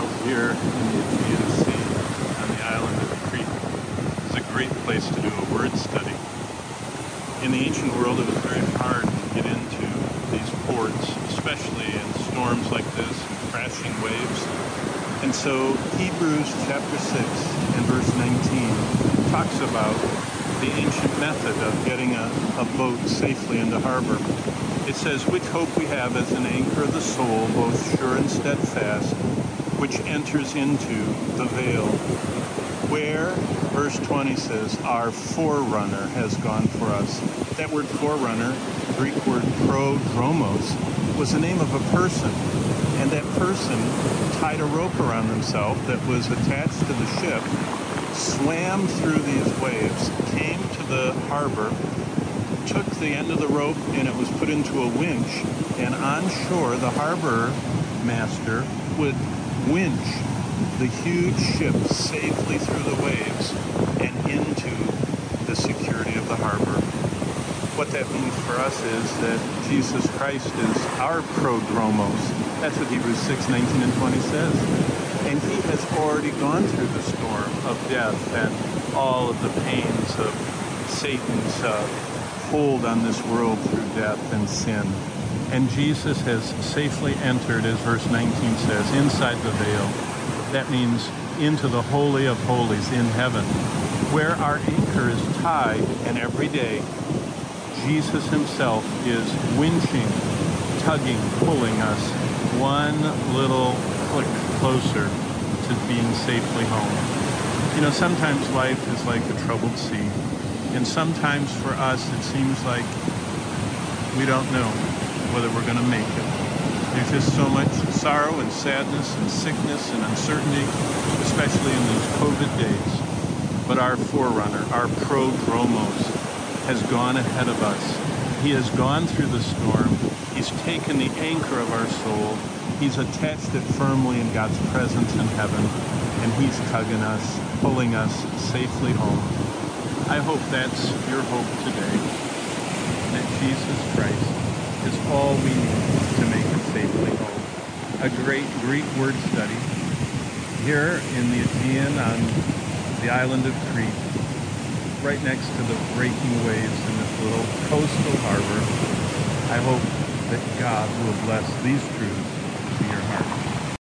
out here in the Aegean Sea on the island of Crete. It's a great place to do a word study. In the ancient world, it was very hard to get into these ports, especially in storms like this and crashing waves. And so Hebrews chapter 6 and verse 19 talks about the ancient method of getting a boat safely into harbor. It says, which hope we have as an anchor of the soul, both sure and steadfast, which enters into the veil, where, verse 20 says, our forerunner has gone for us. That word forerunner, Greek word prodromos, was the name of a person. And that person tied a rope around himself that was attached to the ship, swam through these waves, came to the harbor, took the end of the rope, and it was put into a winch, and on shore the harbor master would winch the huge ship safely through the waves and into the security of the harbor. What that means for us is that Jesus Christ is our prodromos. That's what Hebrews 6, 19 and 20 says. And he has already gone through the storm of death and all of the pains of Satan's hold on this world through death and sin. And Jesus has safely entered, as verse 19 says, inside the veil. That means into the Holy of Holies in heaven, where our anchor is tied, and every day Jesus himself is winching, tugging, pulling us one little click closer to being safely home. You know, sometimes life is like a troubled sea. And sometimes for us, it seems like we don't know whether we're going to make it. There's just so much sorrow and sadness and sickness and uncertainty, especially in these COVID days. But our forerunner, our prodromos, has gone ahead of us. He has gone through the storm. He's taken the anchor of our soul. He's attached it firmly in God's presence in heaven. And he's tugging us, pulling us safely home. I hope that's your hope today, that Jesus Christ is all we need to make it safely home. A great Greek word study here in the Aegean on the island of Crete, right next to the breaking waves in this little coastal harbor. I hope that God will bless these truths to your heart.